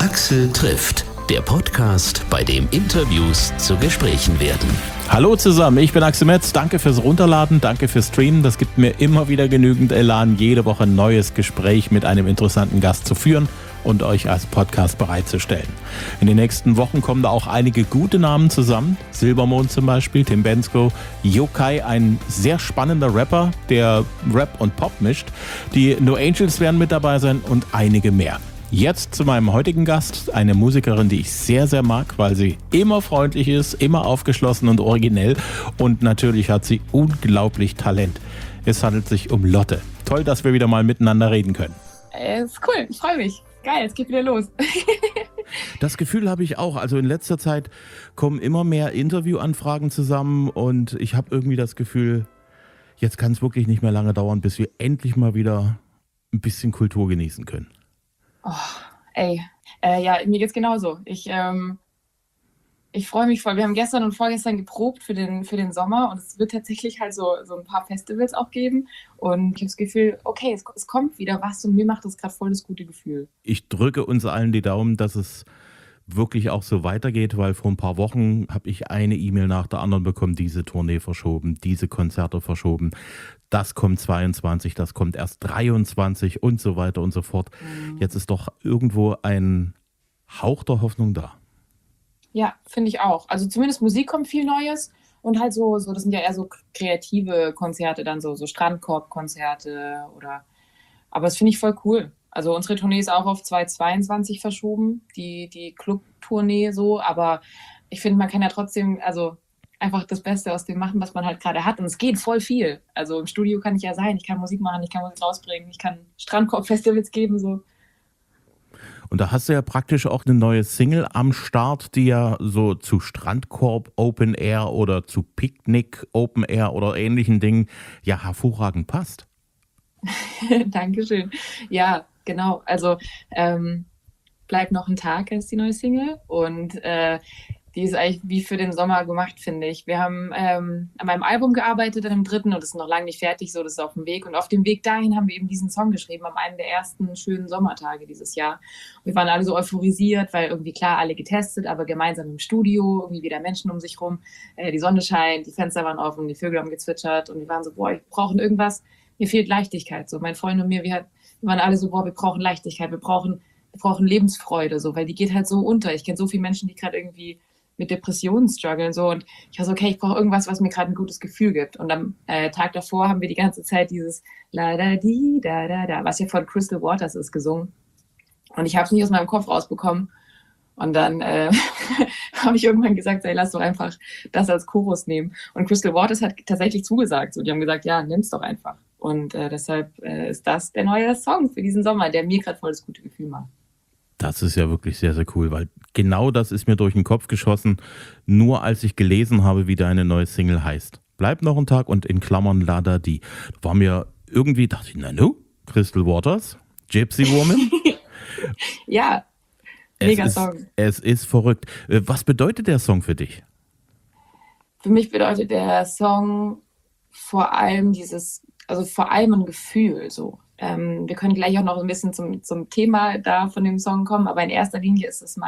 Axel trifft, der Podcast, bei dem Interviews zu Gesprächen werden. Hallo zusammen, ich bin Axel Metz. Danke fürs Runterladen, danke fürs Streamen. Das gibt mir immer wieder genügend Elan, jede Woche ein neues Gespräch mit einem interessanten Gast zu führen und euch als Podcast bereitzustellen. In den nächsten Wochen kommen da auch einige gute Namen zusammen. Silbermond zum Beispiel, Tim Bendzko, Yokai, ein sehr spannender Rapper, der Rap und Pop mischt. Die No Angels werden mit dabei sein und einige mehr. Jetzt zu meinem heutigen Gast, eine Musikerin, die ich sehr, sehr mag, weil sie immer freundlich ist, immer aufgeschlossen und originell und natürlich hat sie unglaublich Talent. Es handelt sich um Lotte. Toll, dass wir wieder mal miteinander reden können. Ist cool, ich freue mich. Geil, es geht wieder los. Das Gefühl habe ich auch. Also in letzter Zeit kommen immer mehr Interviewanfragen zusammen und ich habe irgendwie das Gefühl, jetzt kann es wirklich nicht mehr lange dauern, bis wir endlich mal wieder ein bisschen Kultur genießen können. Oh, ja, mir geht's genauso. Ich freue mich voll. Wir haben gestern und vorgestern geprobt für den Sommer und es wird tatsächlich halt so ein paar Festivals auch geben. Und ich habe das Gefühl, okay, es kommt wieder was und mir macht das gerade voll das gute Gefühl. Ich drücke uns allen die Daumen, dass es wirklich auch so weitergeht, weil vor ein paar Wochen habe ich eine E-Mail nach der anderen bekommen, diese Tournee verschoben, diese Konzerte verschoben. Das kommt 22, das kommt erst 23 und so weiter und so fort. Jetzt ist doch irgendwo ein Hauch der Hoffnung da. Ja, finde ich auch. Also zumindest Musik kommt viel Neues und halt so, das sind ja eher so kreative Konzerte, dann so Strandkorb-Konzerte aber das finde ich voll cool. Also unsere Tournee ist auch auf 2022 verschoben, die Club-Tournee so, aber ich finde, man kann ja trotzdem, also einfach das Beste aus dem machen, was man halt gerade hat und es geht voll viel. Also im Studio kann ich ja sein, ich kann Musik machen, ich kann Musik rausbringen, ich kann Strandkorb-Festivals geben, so. Und da hast du ja praktisch auch eine neue Single am Start, die ja so zu Strandkorb Open Air oder zu Picknick Open Air oder ähnlichen Dingen ja hervorragend passt. Dankeschön. Ja, genau. Also Bleib noch ein Tag ist die neue Single und die ist eigentlich wie für den Sommer gemacht, finde ich. Wir haben an meinem Album gearbeitet, an dem dritten, und das ist noch lange nicht fertig, so, das ist auf dem Weg. Und auf dem Weg dahin haben wir eben diesen Song geschrieben, am einen der ersten schönen Sommertage dieses Jahr. Und wir waren alle so euphorisiert, weil irgendwie klar, alle getestet, aber gemeinsam im Studio, irgendwie wieder Menschen um sich rum. Die Sonne scheint, die Fenster waren offen, die Vögel haben gezwitschert und wir waren so, boah, wir brauchen irgendwas, mir fehlt Leichtigkeit. So, mein Freund und mir, wir waren alle so, boah, wir brauchen Leichtigkeit, wir brauchen Lebensfreude, so, weil die geht halt so unter. Ich kenne so viele Menschen, die gerade irgendwie mit Depressionen strugglen, so, und ich war so, okay, ich brauche irgendwas, was mir gerade ein gutes Gefühl gibt. Und am Tag davor haben wir die ganze Zeit dieses La da di da da da, was ja von Crystal Waters ist, gesungen. Und ich habe es nicht aus meinem Kopf rausbekommen. Und dann habe ich irgendwann gesagt, ey, lass doch einfach das als Chorus nehmen. Und Crystal Waters hat tatsächlich zugesagt. So, die haben gesagt, ja, nimm's doch einfach. Und deshalb ist das der neue Song für diesen Sommer, der mir gerade voll das gute Gefühl macht. Das ist ja wirklich sehr, sehr cool, weil genau das ist mir durch den Kopf geschossen, nur als ich gelesen habe, wie deine neue Single heißt. Bleib noch ein Tag und in Klammern Lada Di. War mir irgendwie, dachte ich, na no, Crystal Waters, Gypsy Woman. Ja, mega Song. Es ist verrückt. Was bedeutet der Song für dich? Für mich bedeutet der Song vor allem vor allem ein Gefühl, so. Wir können gleich auch noch ein bisschen zum Thema da von dem Song kommen, aber in erster Linie ist es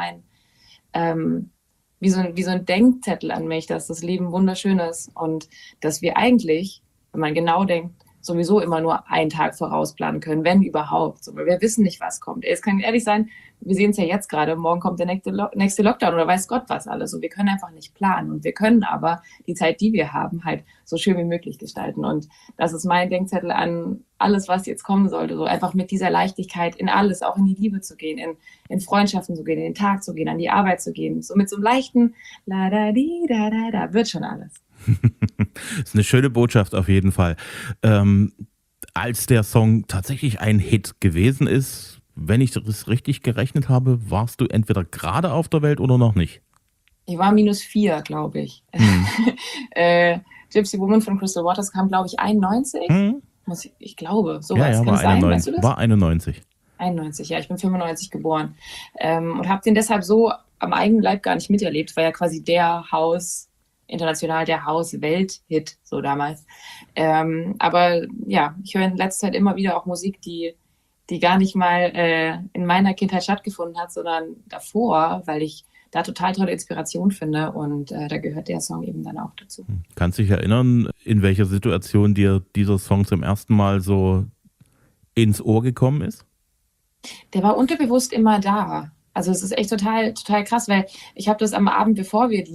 wie so ein Denkzettel an mich, dass das Leben wunderschön ist und dass wir eigentlich, wenn man genau denkt, sowieso immer nur einen Tag vorausplanen können, wenn überhaupt. So, weil wir wissen nicht, was kommt. Es kann ehrlich sein, wir sehen es ja jetzt gerade, morgen kommt der nächste Lockdown oder weiß Gott was alles. Und wir können einfach nicht planen. Und wir können aber die Zeit, die wir haben, halt so schön wie möglich gestalten. Und das ist mein Denkzettel an alles, was jetzt kommen sollte. So einfach mit dieser Leichtigkeit in alles, auch in die Liebe zu gehen, in Freundschaften zu gehen, in den Tag zu gehen, an die Arbeit zu gehen. So mit so einem leichten La da di da da da wird schon alles. Das ist eine schöne Botschaft auf jeden Fall. Als der Song tatsächlich ein Hit gewesen ist, wenn ich das richtig gerechnet habe, warst du entweder gerade auf der Welt oder noch nicht? Ich war -4, glaube ich. Gypsy Woman von Crystal Waters kam, glaube ich, 91. Ich glaube, sowas. Ja, war 91. War 91. 91, ja, ich bin 95 geboren. Und habe den deshalb so am eigenen Leib gar nicht miterlebt, weil ja quasi international der House-Welt-Hit, so damals. Aber ja, ich höre in letzter Zeit immer wieder auch Musik, die die gar nicht mal in meiner Kindheit stattgefunden hat, sondern davor, weil ich da total tolle Inspiration finde und da gehört der Song eben dann auch dazu. Kannst du dich erinnern, in welcher Situation dir dieser Song zum ersten Mal so ins Ohr gekommen ist? Der war unterbewusst immer da. Also es ist echt total, total krass, weil ich habe das am Abend, bevor wir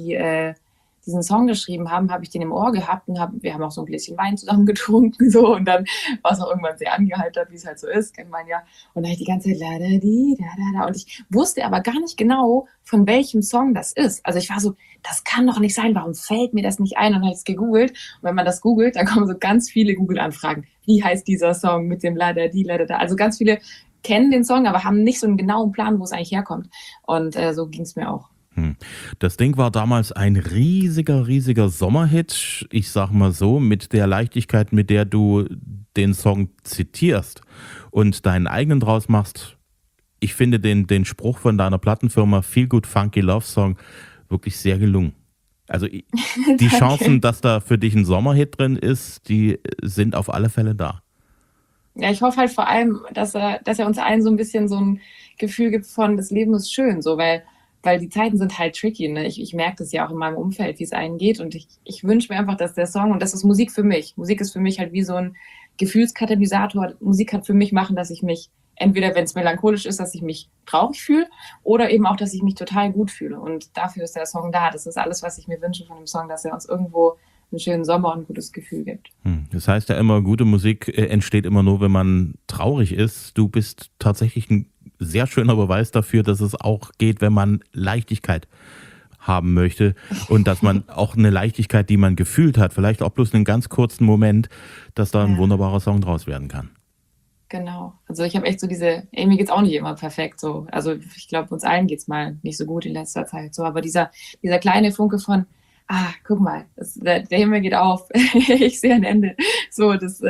diesen Song geschrieben haben, habe ich den im Ohr gehabt und wir haben auch so ein Gläschen Wein zusammen getrunken so und dann war es auch irgendwann sehr angeheitert, wie es halt so ist, kennt man ja. Und dann habe ich die ganze Zeit la da di da da da und ich wusste aber gar nicht genau, von welchem Song das ist. Also ich war so, das kann doch nicht sein, warum fällt mir das nicht ein? Und dann habe ich es gegoogelt und wenn man das googelt, dann kommen so ganz viele Google-Anfragen. Wie heißt dieser Song mit dem la da di la da da? Also ganz viele kennen den Song, aber haben nicht so einen genauen Plan, wo es eigentlich herkommt. Und so ging es mir auch. Das Ding war damals ein riesiger Sommerhit. Ich sag mal so, mit der Leichtigkeit, mit der du den Song zitierst und deinen eigenen draus machst. Ich finde den Spruch von deiner Plattenfirma Feel Good Funky Love Song wirklich sehr gelungen. Also die Chancen, dass da für dich ein Sommerhit drin ist, die sind auf alle Fälle da. Ja, ich hoffe halt vor allem, dass er uns allen so ein bisschen so ein Gefühl gibt von, das Leben ist schön, so, weil die Zeiten sind halt tricky. Ne? Ich merke das ja auch in meinem Umfeld, wie es einem geht. Und ich wünsche mir einfach, dass der Song, und das ist Musik für mich. Musik ist für mich halt wie so ein Gefühlskatalysator. Musik kann für mich machen, dass ich mich, entweder wenn es melancholisch ist, dass ich mich traurig fühle oder eben auch, dass ich mich total gut fühle. Und dafür ist der Song da. Das ist alles, was ich mir wünsche von dem Song, dass er uns irgendwo einen schönen Sommer und ein gutes Gefühl gibt. Das heißt ja immer, gute Musik entsteht immer nur, wenn man traurig ist. Du bist tatsächlich ein sehr schöner Beweis dafür, dass es auch geht, wenn man Leichtigkeit haben möchte und dass man auch eine Leichtigkeit, die man gefühlt hat, vielleicht auch bloß einen ganz kurzen Moment, dass da ein wunderbarer Song draus werden kann. Genau. Also ich habe echt so mir geht's auch nicht immer perfekt so. Also ich glaube, uns allen geht's mal nicht so gut in letzter Zeit so. Aber dieser kleine Funke von, guck mal, der Himmel geht auf, ich sehe ein Ende. So, das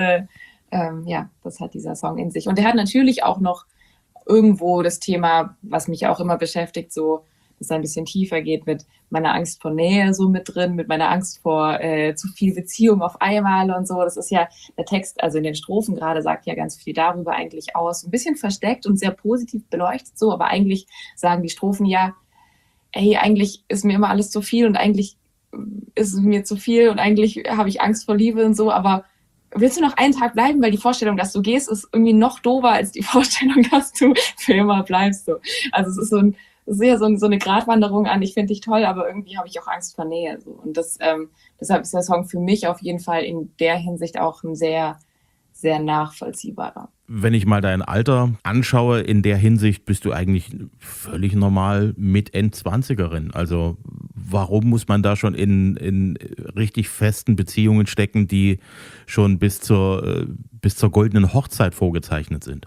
hat dieser Song in sich. Und der hat natürlich auch noch irgendwo das Thema, was mich auch immer beschäftigt, so, dass es ein bisschen tiefer geht mit meiner Angst vor Nähe so mit drin, mit meiner Angst vor zu viel Beziehung auf einmal und so. Das ist ja, der Text, also in den Strophen gerade, sagt ja ganz viel darüber eigentlich aus. Ein bisschen versteckt und sehr positiv beleuchtet so, aber eigentlich sagen die Strophen ja, ey, eigentlich ist mir immer alles zu viel und eigentlich ist es mir zu viel und eigentlich habe ich Angst vor Liebe und so, aber willst du noch einen Tag bleiben, weil die Vorstellung, dass du gehst, ist irgendwie noch doofer als die Vorstellung, dass du für immer bleibst. So. Also es ist so eine Gratwanderung an, ich finde dich toll, aber irgendwie habe ich auch Angst vor Nähe. So. Und deshalb ist der Song für mich auf jeden Fall in der Hinsicht auch ein sehr, sehr nachvollziehbarer. Wenn ich mal dein Alter anschaue, in der Hinsicht bist du eigentlich völlig normal mit Endzwanzigerin. Also warum muss man da schon in richtig festen Beziehungen stecken, die schon bis zur goldenen Hochzeit vorgezeichnet sind?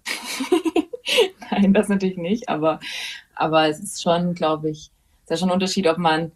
Nein, das natürlich nicht, aber es ist schon, glaube ich, ist ja schon ein Unterschied, ob man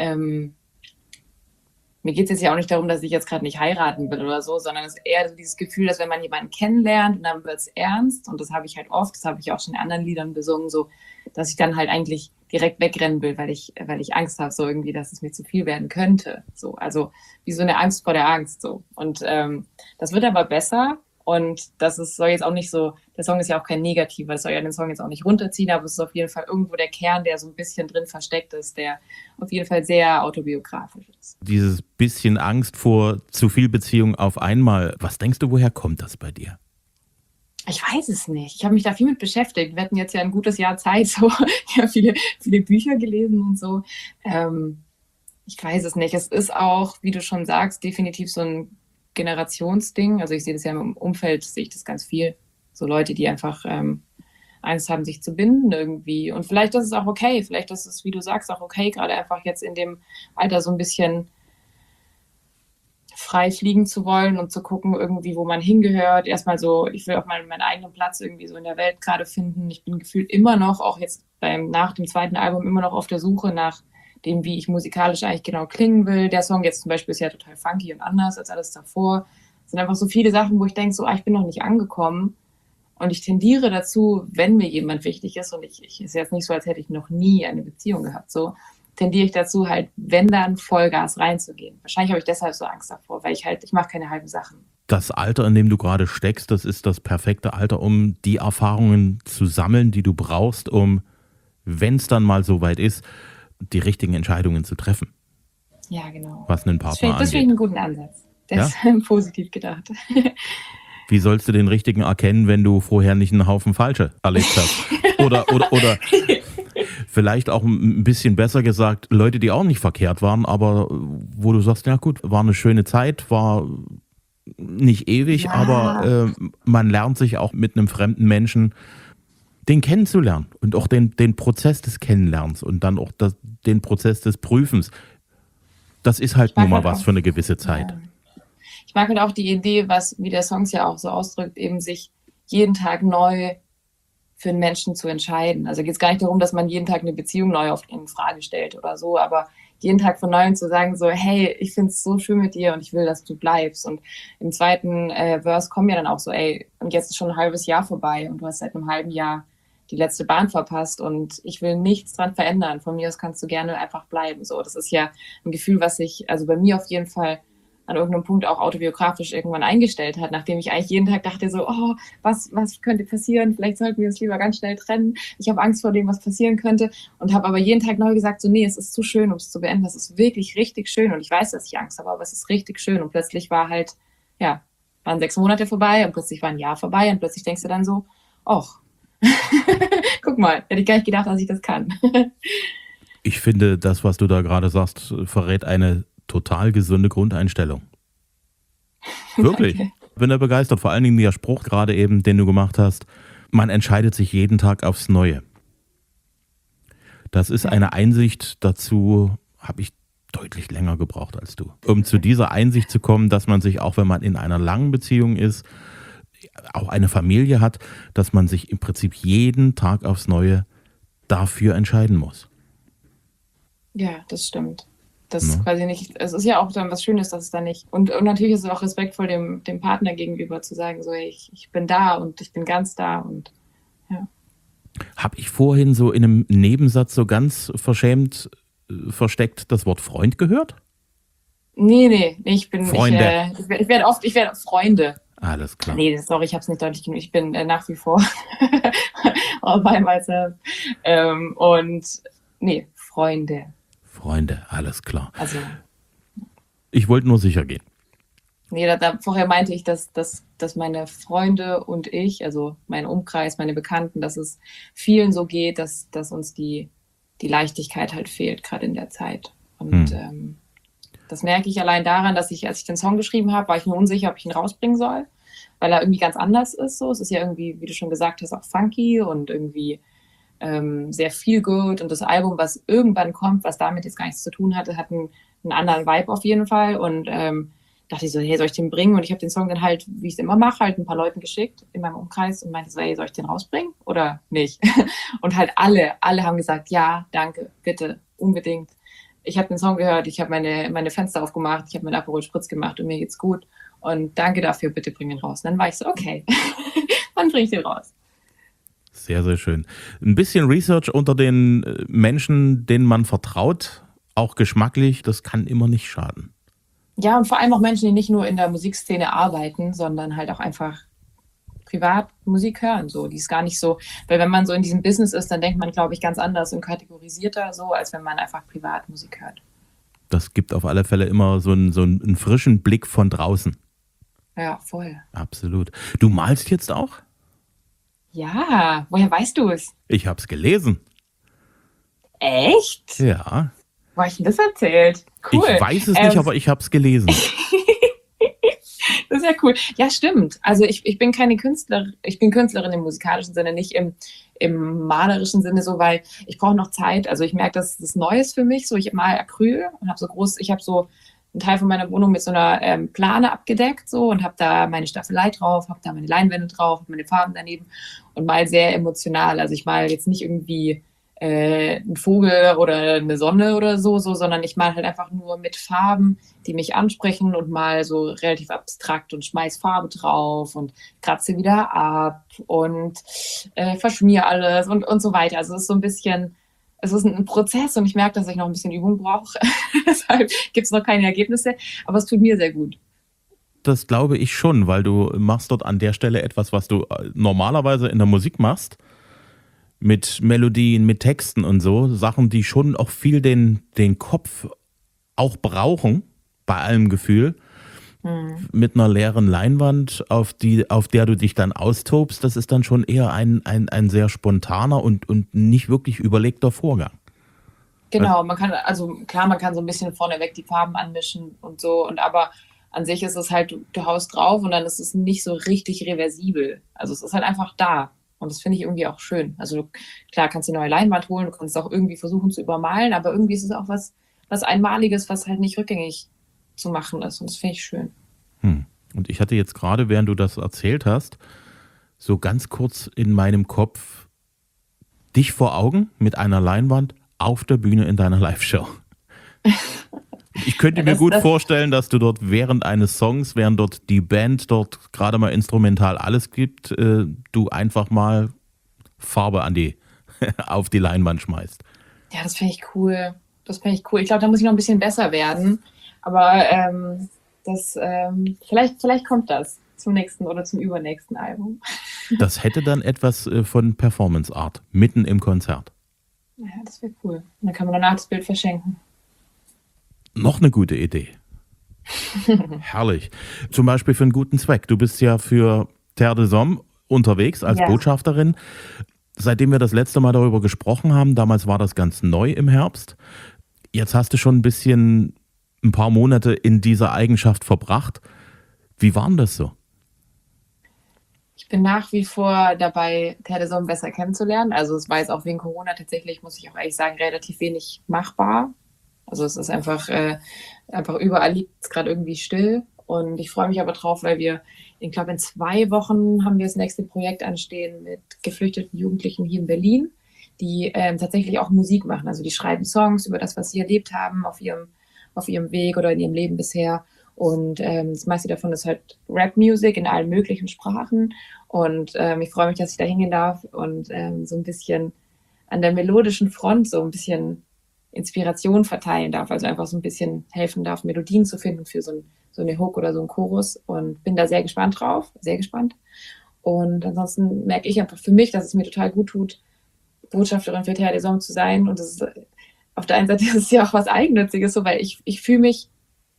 mir geht es jetzt ja auch nicht darum, dass ich jetzt gerade nicht heiraten will oder so, sondern es ist eher so dieses Gefühl, dass wenn man jemanden kennenlernt und dann wird es ernst, und das habe ich halt oft, das habe ich auch schon in anderen Liedern besungen, so, dass ich dann halt eigentlich direkt wegrennen will, weil ich Angst habe, so irgendwie, dass es mir zu viel werden könnte. So, also wie so eine Angst vor der Angst. So. Und das wird aber besser. Und soll jetzt auch nicht so, der Song ist ja auch kein Negativer, das soll ja den Song jetzt auch nicht runterziehen, aber es ist auf jeden Fall irgendwo der Kern, der so ein bisschen drin versteckt ist, der auf jeden Fall sehr autobiografisch ist. Dieses bisschen Angst vor zu viel Beziehung auf einmal, was denkst du, woher kommt das bei dir? Ich weiß es nicht. Ich habe mich da viel mit beschäftigt. Wir hatten jetzt ja ein gutes Jahr Zeit, so. Ich habe viele Bücher gelesen und so. Ich weiß es nicht. Es ist auch, wie du schon sagst, definitiv so ein Generationsding. Also ich sehe das ja im Umfeld, sehe ich das ganz viel. So Leute, die einfach Angst haben, sich zu binden irgendwie. Und vielleicht ist es auch okay. Vielleicht ist es, wie du sagst, auch okay, gerade einfach jetzt in dem Alter so ein bisschen frei fliegen zu wollen und zu gucken irgendwie, wo man hingehört. Erstmal so, ich will auch mal meinen eigenen Platz irgendwie so in der Welt gerade finden. Ich bin gefühlt immer noch, auch jetzt nach dem zweiten Album, immer noch auf der Suche nach dem, wie ich musikalisch eigentlich genau klingen will. Der Song jetzt zum Beispiel ist ja total funky und anders als alles davor. Es sind einfach so viele Sachen, wo ich denke, so, ich bin noch nicht angekommen. Und ich tendiere dazu, wenn mir jemand wichtig ist, und ich ist jetzt nicht so, als hätte ich noch nie eine Beziehung gehabt, so, tendiere ich dazu, halt, wenn dann Vollgas reinzugehen. Wahrscheinlich habe ich deshalb so Angst davor, weil ich mache keine halben Sachen. Das Alter, in dem du gerade steckst, das ist das perfekte Alter, um die Erfahrungen zu sammeln, die du brauchst, um, wenn es dann mal so weit ist, die richtigen Entscheidungen zu treffen. Ja, genau. Was einen Partner angeht. Das finde ich einen guten Ansatz. Das ist positiv gedacht. Wie sollst du den richtigen erkennen, wenn du vorher nicht einen Haufen Falsche erlebt hast? Oder vielleicht auch ein bisschen besser gesagt, Leute, die auch nicht verkehrt waren, aber wo du sagst, ja gut, war eine schöne Zeit, war nicht ewig, aber man lernt sich auch mit einem fremden Menschen den kennenzulernen und auch den Prozess des Kennenlernens und dann auch den Prozess des Prüfens. Das ist halt nun mal was für eine gewisse Zeit. Ja. Ich mag halt auch die Idee, wie der Song es ja auch so ausdrückt, eben sich jeden Tag neu für einen Menschen zu entscheiden. Also geht es gar nicht darum, dass man jeden Tag eine Beziehung neu in Frage stellt oder so, aber jeden Tag von Neuem zu sagen so, hey, ich finde es so schön mit dir und ich will, dass du bleibst. Und im zweiten Verse kommen ja dann auch so, ey, und jetzt ist schon ein halbes Jahr vorbei und du hast seit einem halben Jahr die letzte Bahn verpasst und ich will nichts dran verändern. Von mir aus kannst du gerne einfach bleiben. So, das ist ja ein Gefühl, was sich also bei mir auf jeden Fall an irgendeinem Punkt auch autobiografisch irgendwann eingestellt hat, nachdem ich eigentlich jeden Tag dachte so, oh, was könnte passieren? Vielleicht sollten wir uns lieber ganz schnell trennen. Ich habe Angst vor dem, was passieren könnte und habe aber jeden Tag neu gesagt, so nee, es ist zu schön, um es zu beenden. Es ist wirklich richtig schön und ich weiß, dass ich Angst habe, aber es ist richtig schön und plötzlich waren 6 Monate vorbei und plötzlich war ein Jahr vorbei und plötzlich denkst du dann so, och, guck mal, hätte ich gar nicht gedacht, dass ich das kann. Ich finde, das, was du da gerade sagst, verrät eine total gesunde Grundeinstellung. Wirklich. Okay. Bin da begeistert. Vor allen Dingen der Spruch gerade eben, den du gemacht hast. Man entscheidet sich jeden Tag aufs Neue. Das ist eine Einsicht, dazu habe ich deutlich länger gebraucht als du. Um zu dieser Einsicht zu kommen, dass man sich, auch wenn man in einer langen Beziehung ist, auch eine Familie hat, dass man sich im Prinzip jeden Tag aufs Neue dafür entscheiden muss. Ja, das stimmt. Das ist quasi nicht, es ist ja auch dann was Schönes, dass es da nicht, und natürlich ist es auch respektvoll dem Partner gegenüber zu sagen, so, hey, ich bin da und ich bin ganz da und ja. Habe ich vorhin so in einem Nebensatz so ganz verschämt versteckt das Wort Freund gehört? Nee, ich bin, Freunde. Ich werde Freunde. Alles klar. Nee, sorry, ich habe es nicht deutlich genug. Ich bin nach wie vor bei myself. Und nee, Freunde. Freunde, alles klar. Also, ich wollte nur sicher gehen. Nee, vorher meinte ich, dass meine Freunde und ich, also mein Umkreis, meine Bekannten, dass es vielen so geht, dass uns die Leichtigkeit halt fehlt, gerade in der Zeit. Und das merke ich allein daran, dass als ich den Song geschrieben habe, war ich mir unsicher, ob ich ihn rausbringen soll, weil er irgendwie ganz anders ist. So. Es ist ja irgendwie, wie du schon gesagt hast, auch funky und irgendwie sehr feel good. Und das Album, was irgendwann kommt, was damit jetzt gar nichts zu tun hatte, hat einen anderen Vibe auf jeden Fall. Und dachte ich so, hey, soll ich den bringen? Und ich habe den Song dann halt, wie ich es immer mache, halt ein paar Leuten geschickt in meinem Umkreis und meinte so, hey, soll ich den rausbringen oder nicht? Und halt alle haben gesagt, ja, danke, bitte, unbedingt. Ich habe den Song gehört, ich habe meine Fenster aufgemacht, ich habe meinen Aperol Spritz gemacht und mir geht's gut. Und danke dafür, bitte bring ihn raus. Und dann war ich so, okay, dann bring ich den raus. Sehr, sehr schön. Ein bisschen Research unter den Menschen, denen man vertraut, auch geschmacklich, das kann immer nicht schaden. Ja, und vor allem auch Menschen, die nicht nur in der Musikszene arbeiten, sondern halt auch einfach privat Musik hören. So, die ist gar nicht so, weil wenn man so in diesem Business ist, dann denkt man, glaube ich, ganz anders und kategorisierter so, als wenn man einfach privat Musik hört. Das gibt auf alle Fälle immer so einen frischen Blick von draußen. Ja, voll. Absolut. Du malst jetzt auch? Ja, woher weißt du es? Ich habe es gelesen. Echt? Ja. Wo habe ich denn das erzählt? Cool. Ich weiß es nicht, aber ich habe es gelesen. Das ist ja cool. Ja, stimmt. Also ich bin keine Künstlerin, ich bin Künstlerin im musikalischen Sinne, nicht im malerischen Sinne so, weil ich brauche noch Zeit. Also ich merke, das ist Neues für mich. So, ich male Acryl und ich habe so einen Teil von meiner Wohnung mit so einer Plane abgedeckt so und habe da meine Staffelei drauf, habe da meine Leinwände drauf, habe meine Farben daneben und mal sehr emotional. Also ich male jetzt nicht irgendwie ein Vogel oder eine Sonne oder so, sondern ich male halt einfach nur mit Farben, die mich ansprechen und mal so relativ abstrakt und schmeiß Farbe drauf und kratze wieder ab und verschmier alles und so weiter. Also es ist so ein bisschen, es ist ein Prozess und ich merke, dass ich noch ein bisschen Übung brauche. Deshalb gibt es noch keine Ergebnisse, aber es tut mir sehr gut. das glaube ich schon, weil du machst dort an der Stelle etwas, was du normalerweise in der Musik machst, mit Melodien, mit Texten und so, Sachen, die schon auch viel den Kopf auch brauchen, bei allem Gefühl, mit einer leeren Leinwand, auf der du dich dann austobst, das ist dann schon eher ein sehr spontaner und nicht wirklich überlegter Vorgang. Genau, man kann so ein bisschen vorneweg die Farben anmischen und so, aber an sich ist es halt, du haust drauf und dann ist es nicht so richtig reversibel. Also es ist halt einfach da. Und das finde ich irgendwie auch schön. Also klar, kannst du eine neue Leinwand holen, du kannst auch irgendwie versuchen zu übermalen, aber irgendwie ist es auch was Einmaliges, was halt nicht rückgängig zu machen ist. Und das finde ich schön. Und ich hatte jetzt gerade, während du das erzählt hast, so ganz kurz in meinem Kopf dich vor Augen mit einer Leinwand auf der Bühne in deiner Live-Show. Ich könnte mir gut vorstellen, dass du dort während eines Songs, während dort die Band dort gerade mal instrumental alles gibt, du einfach mal Farbe auf die Leinwand schmeißt. Ja, das fände ich cool. Ich glaube, da muss ich noch ein bisschen besser werden. Aber vielleicht kommt das zum nächsten oder zum übernächsten Album. Das hätte dann etwas von Performance Art, mitten im Konzert. Ja, das wäre cool. Und dann kann man danach das Bild verschenken. Noch eine gute Idee. Herrlich. Zum Beispiel für einen guten Zweck. Du bist ja für Terre des Hommes unterwegs als Botschafterin. Seitdem wir das letzte Mal darüber gesprochen haben, damals war das ganz neu im Herbst. Jetzt hast du schon ein paar Monate in dieser Eigenschaft verbracht. Wie war denn das so? Ich bin nach wie vor dabei, Terre des Hommes besser kennenzulernen. Also es war jetzt auch wegen Corona tatsächlich, muss ich auch ehrlich sagen, relativ wenig machbar. Also es ist einfach überall liegt es gerade irgendwie still. Und ich freue mich aber drauf, weil ich glaube, in 2 Wochen haben wir das nächste Projekt anstehen mit geflüchteten Jugendlichen hier in Berlin, die tatsächlich auch Musik machen. Also die schreiben Songs über das, was sie erlebt haben auf ihrem Weg oder in ihrem Leben bisher. Und das meiste davon ist halt Rap-Music in allen möglichen Sprachen. Und ich freue mich, dass ich da hingehen darf und so ein bisschen an der melodischen Front so ein bisschen Inspiration verteilen darf. Also einfach so ein bisschen helfen darf, Melodien zu finden für so eine Hook oder so einen Chorus. Und bin da sehr gespannt drauf. Sehr gespannt. Und ansonsten merke ich einfach für mich, dass es mir total gut tut, Botschafterin für Terre des Hommes zu sein. Und das ist, auf der einen Seite ist es ja auch was Eigennütziges, so, weil ich fühle mich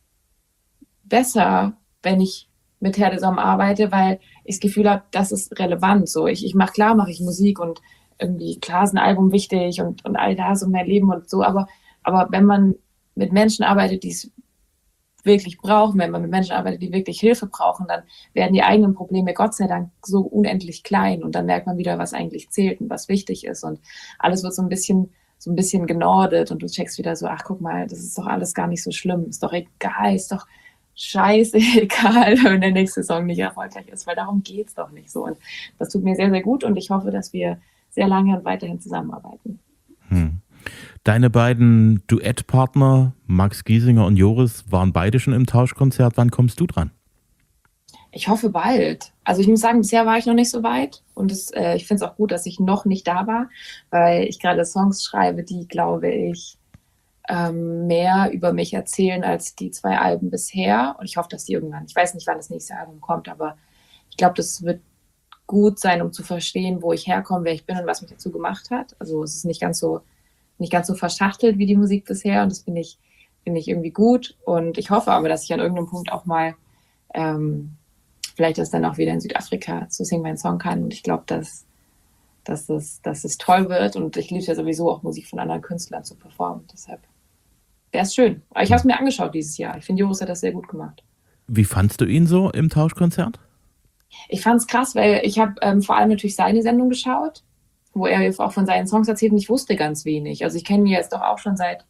besser, wenn ich mit Terre des Hommes arbeite, weil ich das Gefühl habe, das ist relevant. So, mache ich Musik und irgendwie, klar ist ein Album wichtig und all das und mein Leben und so, aber wenn man mit Menschen arbeitet, die es wirklich brauchen, wenn man mit Menschen arbeitet, die wirklich Hilfe brauchen, dann werden die eigenen Probleme Gott sei Dank so unendlich klein und dann merkt man wieder, was eigentlich zählt und was wichtig ist und alles wird so ein bisschen genordet und du checkst wieder so, ach guck mal, das ist doch alles gar nicht so schlimm, ist doch egal, ist doch scheißegal, wenn der nächste Song nicht erfolgreich ist, weil darum geht's doch nicht so. Und das tut mir sehr, sehr gut und ich hoffe, dass wir sehr lange und weiterhin zusammenarbeiten. Deine beiden Duettpartner, Max Giesinger und Joris, waren beide schon im Tauschkonzert. Wann kommst du dran? Ich hoffe bald. Also ich muss sagen, bisher war ich noch nicht so weit und ich finde es auch gut, dass ich noch nicht da war, weil ich gerade Songs schreibe, die, glaube ich, mehr über mich erzählen als die 2 Alben bisher. Und ich hoffe, dass die irgendwann, ich weiß nicht, wann das nächste Album kommt, aber ich glaube, das wird gut sein, um zu verstehen, wo ich herkomme, wer ich bin und was mich dazu gemacht hat. Also es ist nicht ganz so verschachtelt wie die Musik bisher und das finde ich irgendwie gut. Und ich hoffe aber, dass ich an irgendeinem Punkt auch mal vielleicht das dann auch wieder in Südafrika zu Sing Mein Song kann. Und ich glaube, dass es toll wird und ich liebe ja sowieso auch Musik von anderen Künstlern zu performen. Deshalb wäre es schön. Aber ich habe es mir angeschaut dieses Jahr. Ich finde, Joris hat das sehr gut gemacht. Wie fandst du ihn so im Tauschkonzert? Ich fand es krass, weil ich habe vor allem natürlich seine Sendung geschaut, wo er auch von seinen Songs erzählt und ich wusste ganz wenig. Also ich kenne ihn jetzt doch auch schon seit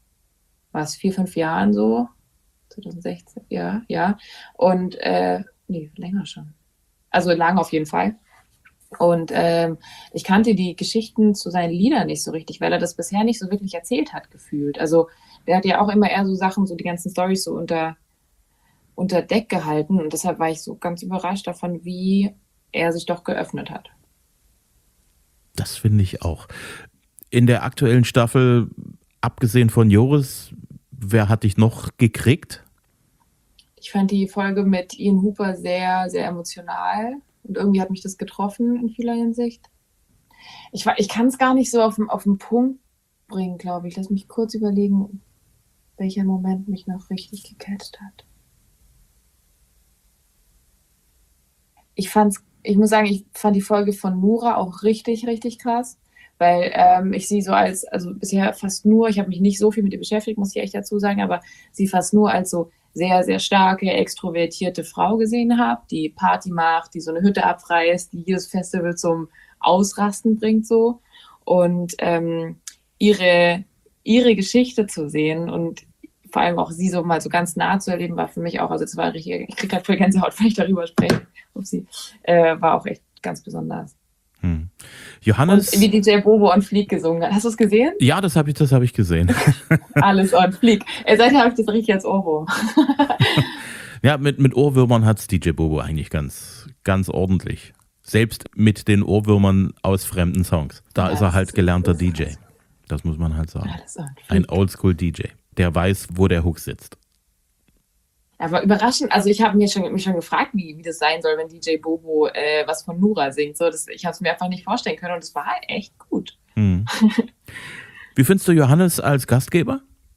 4, 5 Jahren so. 2016, ja. Und länger schon. Also lang auf jeden Fall. Und ich kannte die Geschichten zu seinen Liedern nicht so richtig, weil er das bisher nicht so wirklich erzählt hat, gefühlt. Also der hat ja auch immer eher so Sachen, so die ganzen Storys so unter Deck gehalten. Und deshalb war ich so ganz überrascht davon, wie er sich doch geöffnet hat. Das finde ich auch. In der aktuellen Staffel, abgesehen von Joris, wer hat dich noch gekriegt? Ich fand die Folge mit Ian Hooper sehr, sehr emotional und irgendwie hat mich das getroffen in vieler Hinsicht. Ich kann es gar nicht so auf den Punkt bringen, glaube ich. Lass mich kurz überlegen, welcher Moment mich noch richtig gecatcht hat. Ich muss sagen, ich fand die Folge von Nura auch richtig, richtig krass, weil ich sie so also bisher fast nur, ich habe mich nicht so viel mit ihr beschäftigt, muss ich echt dazu sagen, aber sie fast nur als so sehr, sehr starke, extrovertierte Frau gesehen habe, die Party macht, die so eine Hütte abreißt, die jedes Festival zum Ausrasten bringt so. Und ihre Geschichte zu sehen und vor allem auch sie so mal so ganz nah zu erleben, war für mich auch, also es war richtig, ich kriege gerade voll Gänsehaut, wenn ich darüber spreche. War auch echt ganz besonders. Johannes. Und wie DJ Bobo on Fleek gesungen hat. Hast du es gesehen? Ja, das hab ich gesehen. Alles on Fleek. Seither habe ich das richtig als Ohrwurm. Ja, mit Ohrwürmern hat's DJ Bobo eigentlich ganz, ganz ordentlich. Selbst mit den Ohrwürmern aus fremden Songs. Da ist er halt gelernter DJ. Das muss man halt sagen. Ein Oldschool-DJ, der weiß, wo der Hook sitzt. Aber überraschend, also ich habe mich schon gefragt, wie das sein soll, wenn DJ Bobo was von Nura singt. So, ich habe es mir einfach nicht vorstellen können und es war halt echt gut. Wie findest du Johannes als Gastgeber?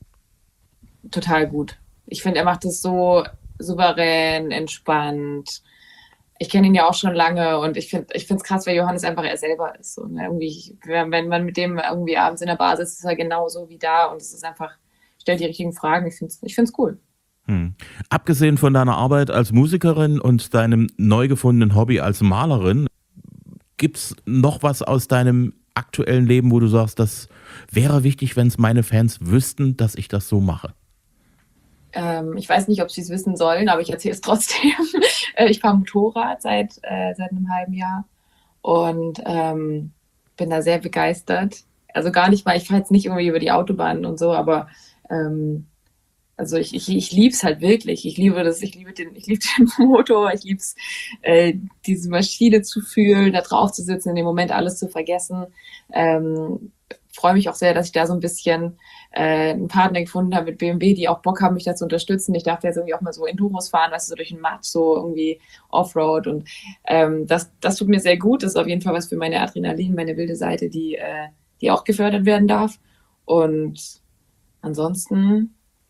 Total gut. Ich finde, er macht das so souverän, entspannt. Ich kenne ihn ja auch schon lange und ich finde es krass, weil Johannes einfach er selber ist. Und irgendwie, wenn man mit dem irgendwie abends in der Bar sitzt, ist er genauso wie da und es ist einfach, stellt die richtigen Fragen. Ich finde es cool. Abgesehen von deiner Arbeit als Musikerin und deinem neu gefundenen Hobby als Malerin, gibt's noch was aus deinem aktuellen Leben, wo du sagst, das wäre wichtig, wenn es meine Fans wüssten, dass ich das so mache? Ich weiß nicht, ob sie es wissen sollen, aber ich erzähle es trotzdem. Ich fahre Motorrad seit einem halben Jahr und bin da sehr begeistert. Also gar nicht mal, ich fahre jetzt nicht irgendwie über die Autobahn und so, aber also ich liebe es halt wirklich. Ich liebe den Motor, ich liebe es, diese Maschine zu fühlen, da drauf zu sitzen, in dem Moment alles zu vergessen. Freue mich auch sehr, dass ich da so ein bisschen einen Partner gefunden habe mit BMW, die auch Bock haben, mich da zu unterstützen. Ich darf jetzt irgendwie auch mal so Enduros fahren, weißt du, so durch den Matsch, so irgendwie Offroad und das tut mir sehr gut. Das ist auf jeden Fall was für meine Adrenalin, meine wilde Seite, die auch gefördert werden darf. Und ansonsten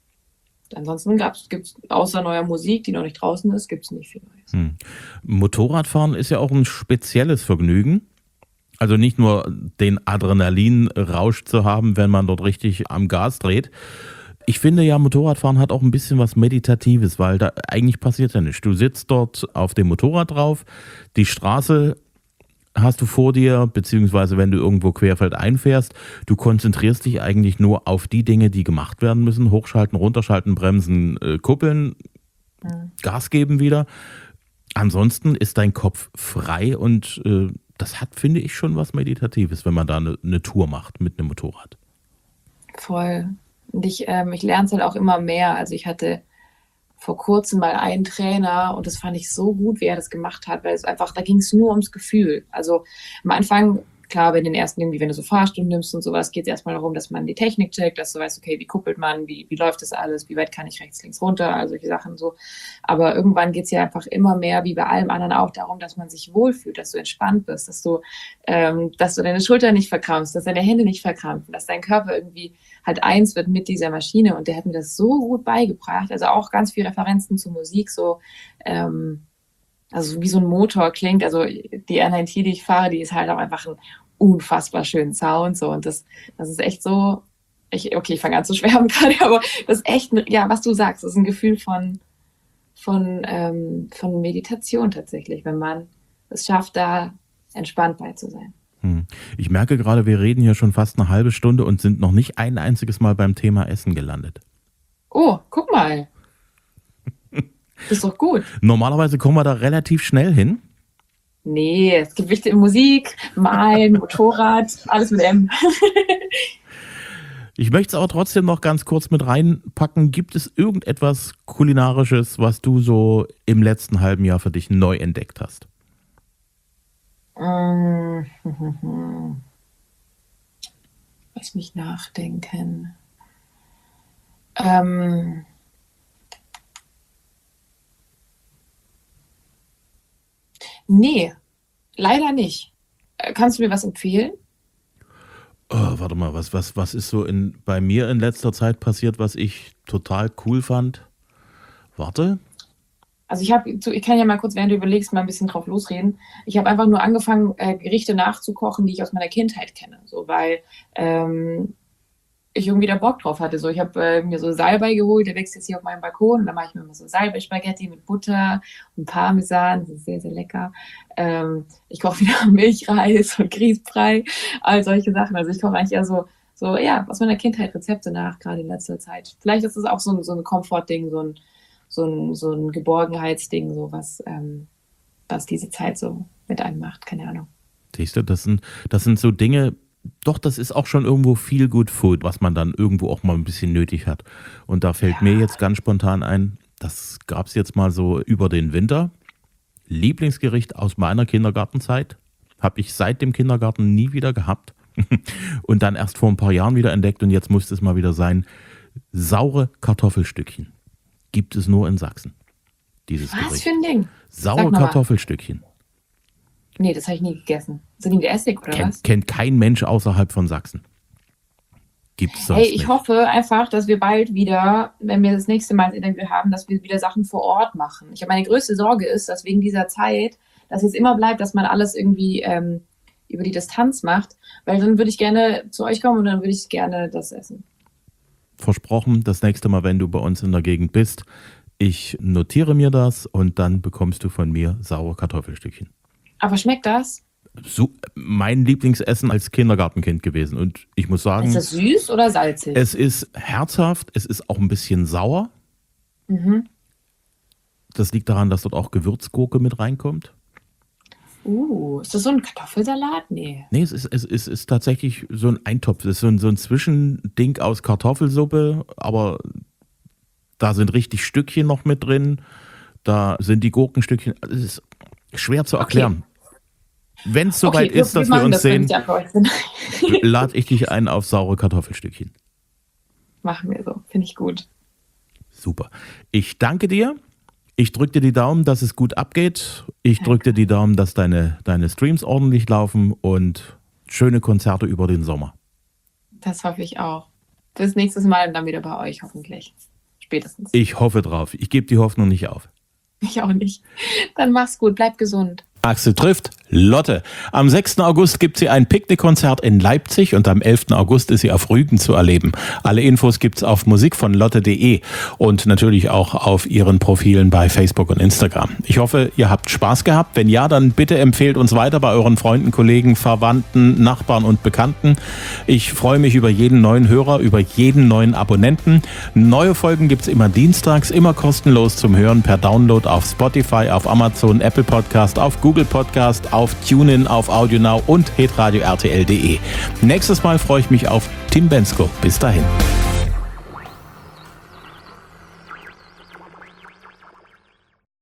gibt's außer neuer Musik, die noch nicht draußen ist, gibt's nicht viel Neues. Motorradfahren ist ja auch ein spezielles Vergnügen. Also nicht nur den Adrenalinrausch zu haben, wenn man dort richtig am Gas dreht. Ich finde ja, Motorradfahren hat auch ein bisschen was Meditatives, weil da eigentlich passiert ja nichts. Du sitzt dort auf dem Motorrad drauf, die Straße hast du vor dir, beziehungsweise wenn du irgendwo querfeldein fährst, du konzentrierst dich eigentlich nur auf die Dinge, die gemacht werden müssen. Hochschalten, runterschalten, bremsen, kuppeln, Gas geben wieder. Ansonsten ist dein Kopf frei und das hat, finde ich, schon was Meditatives, wenn man da eine Tour macht mit einem Motorrad. Voll. Und ich lerne es halt auch immer mehr. Also ich hatte vor kurzem mal einen Trainer und das fand ich so gut, wie er das gemacht hat, weil es einfach, da ging es nur ums Gefühl. Also am Anfang, klar, bei den ersten irgendwie, wenn du so Fahrstunden nimmst und sowas, geht es erstmal darum, dass man die Technik checkt, dass du weißt, okay, wie kuppelt man, wie läuft das alles, wie weit kann ich rechts, links, runter, all solche Sachen so. Aber irgendwann geht es ja einfach immer mehr, wie bei allem anderen auch, darum, dass man sich wohlfühlt, dass du entspannt bist, dass du deine Schulter nicht verkrampfst, dass deine Hände nicht verkrampfen, dass dein Körper irgendwie halt eins wird mit dieser Maschine und der hat mir das so gut beigebracht, also auch ganz viele Referenzen zur Musik, so also wie so ein Motor klingt, also die R9T, die ich fahre, die ist halt auch einfach ein unfassbar schönen Sound so und das ist echt so, ich fange an zu schwärmen gerade, aber das ist echt, ja, was du sagst, das ist ein Gefühl von Meditation tatsächlich, wenn man es schafft, da entspannt bei zu sein. Ich merke gerade, wir reden hier schon fast eine halbe Stunde und sind noch nicht ein einziges Mal beim Thema Essen gelandet. Oh, guck mal. Das ist doch gut. Normalerweise kommen wir da relativ schnell hin. Nee, es gibt wichtige Musik, Malen, Motorrad, alles mit M. Ich möchte es aber trotzdem noch ganz kurz mit reinpacken. Gibt es irgendetwas Kulinarisches, was du so im letzten halben Jahr für dich neu entdeckt hast? Lass mich nachdenken. Nee, leider nicht. Kannst du mir was empfehlen? Warte mal, was ist so bei mir in letzter Zeit passiert, was ich total cool fand? Warte. Also ich kann ja mal kurz, während du überlegst, mal ein bisschen drauf losreden. Ich habe einfach nur angefangen, Gerichte nachzukochen, die ich aus meiner Kindheit kenne. So, weil ich irgendwie da Bock drauf hatte. So, ich habe mir so Salbei geholt, der wächst jetzt hier auf meinem Balkon. Und dann mache ich mir immer so Salbei-Spaghetti mit Butter und Parmesan. Das ist sehr, sehr lecker. Ich koche wieder Milchreis und Grießbrei, all solche Sachen. Also ich koche eigentlich eher so aus meiner Kindheit Rezepte nach, gerade in letzter Zeit. Vielleicht ist es auch so ein Komfortding, so ein Geborgenheitsding, so was diese Zeit so mit einem macht. Keine Ahnung. Siehst du, das sind so Dinge. Doch, das ist auch schon irgendwo viel Good Food, was man dann irgendwo auch mal ein bisschen nötig hat. Und da fällt mir jetzt ganz spontan ein, das gab es jetzt mal so über den Winter. Lieblingsgericht aus meiner Kindergartenzeit. Habe ich seit dem Kindergarten nie wieder gehabt. Und dann erst vor ein paar Jahren wieder entdeckt und jetzt musste es mal wieder sein. Saure Kartoffelstückchen. Gibt es nur in Sachsen. Dieses Was Gericht. für ein Ding? Saure Kartoffelstückchen. Nee, das habe ich nie gegessen. Sind die mit Essig oder was? Kennt kein Mensch außerhalb von Sachsen. Gibt's sonst Hey, ich nicht. hoffe einfach, dass wir bald wieder, wenn wir das nächste Mal ein Interview haben, dass wir wieder Sachen vor Ort machen. Meine größte Sorge ist, dass wegen dieser Zeit, dass es immer bleibt, dass man alles irgendwie über die Distanz macht, weil dann würde ich gerne zu euch kommen und dann würde ich gerne das essen. Versprochen, das nächste Mal, wenn du bei uns in der Gegend bist, ich notiere mir das und dann bekommst du von mir saure Kartoffelstückchen. Aber schmeckt das? So, mein Lieblingsessen als Kindergartenkind gewesen. Und ich muss sagen, Ist das süß oder salzig? es ist herzhaft, es ist auch ein bisschen sauer. Mhm. Das liegt daran, dass dort auch Gewürzgurke mit reinkommt. Ist das so ein Kartoffelsalat? Nee. Nee, es ist tatsächlich so ein Eintopf. Es ist so ein Zwischending aus Kartoffelsuppe, aber da sind richtig Stückchen noch mit drin. Da sind die Gurkenstückchen. Es ist schwer zu erklären. Okay. Wenn es soweit ist, dass wir uns sehen, lade ich dich ein auf saure Kartoffelstückchen. Machen wir so. Finde ich gut. Super. Ich danke dir. Ich drücke dir die Daumen, dass es gut abgeht. Ich drücke dir die Daumen, dass deine Streams ordentlich laufen und schöne Konzerte über den Sommer. Das hoffe ich auch. Bis nächstes Mal und dann wieder bei euch hoffentlich. Spätestens. Ich hoffe drauf. Ich gebe die Hoffnung nicht auf. Ich auch nicht. Dann mach's gut, bleib gesund. Axel trifft Lotte. Am 6. August gibt sie ein Picknickkonzert in Leipzig und am 11. August ist sie auf Rügen zu erleben. Alle Infos gibt's auf musikvonlotte.de und natürlich auch auf ihren Profilen bei Facebook und Instagram. Ich hoffe, ihr habt Spaß gehabt. Wenn ja, dann bitte empfehlt uns weiter bei euren Freunden, Kollegen, Verwandten, Nachbarn und Bekannten. Ich freue mich über jeden neuen Hörer, über jeden neuen Abonnenten. Neue Folgen gibt's immer dienstags, immer kostenlos zum Hören per Download auf Spotify, auf Amazon, Apple Podcast, auf Google Podcast, auf TuneIn, auf AudioNow und hitradio-rtl.de. Nächstes Mal freue ich mich auf Tim Bensko. Bis dahin.